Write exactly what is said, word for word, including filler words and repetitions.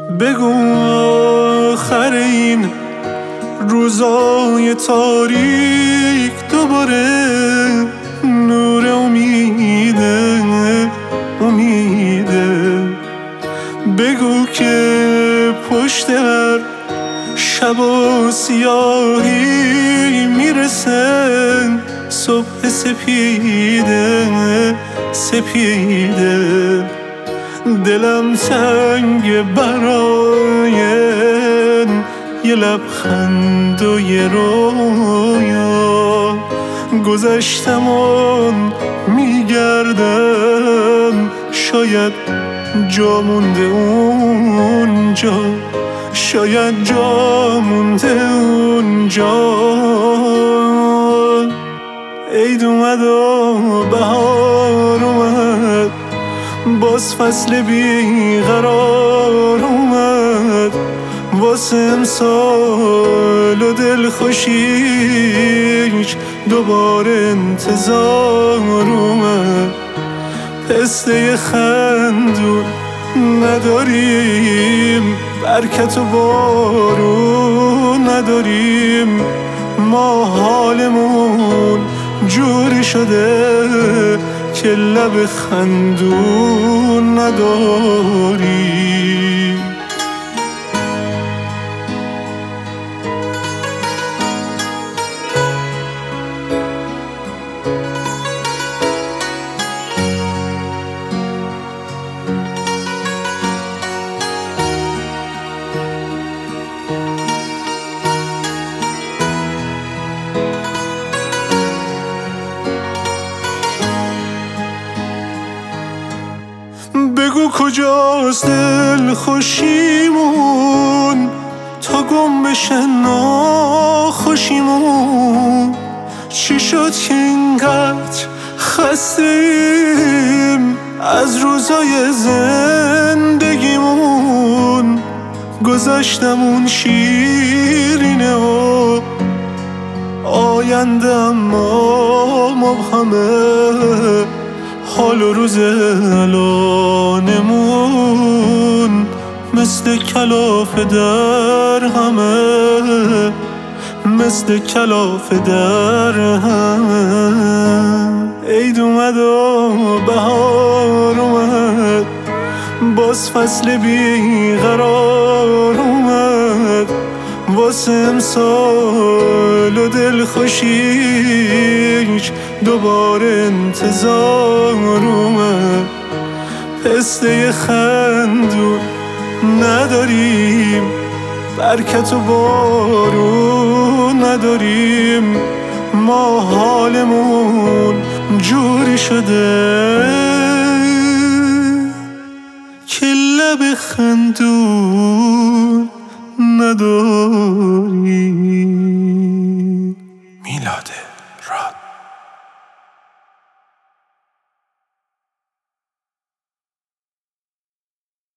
بگو آخر این روزای تاریک دوباره نور امیده امیده. بگو که پشت هر شب و سیاهی میرسه صبح سپیده سپیده. دلم تنگ برای یه لبخند و یه رویا، گذشتمون میگردم شاید جا مونده اونجا، شاید جا مونده اونجا. عید اومد و بهار اومد، باز فصل بیقرار اومد واسه امسال و دل خوشیش دوباره انتظار اومد. پسته خندون نداریم، برکت و بارون نداریم، ما حالمون جوری شده که لب خندون نداریم. بگو کجاست دل خوشیمون تا گم بشه ناخوشیمون؟ چی شد که اینقدر خستیم از روزای زندگیمون؟ گذشتمون شیرینه و آینده اما مبهمه. حال و روز الانمون مثل کلاف در همه، مثل کلاف در همه. عید اومد و بهار اومد، باز فصل بیقرار اومد واسه امسال و دل خوشیش دوباره انتظار اومد. پسته خندون نداریم، برکت و بارون نداریم، ما حالمون جوری شده که لب خندون نداریم. میلاد راد.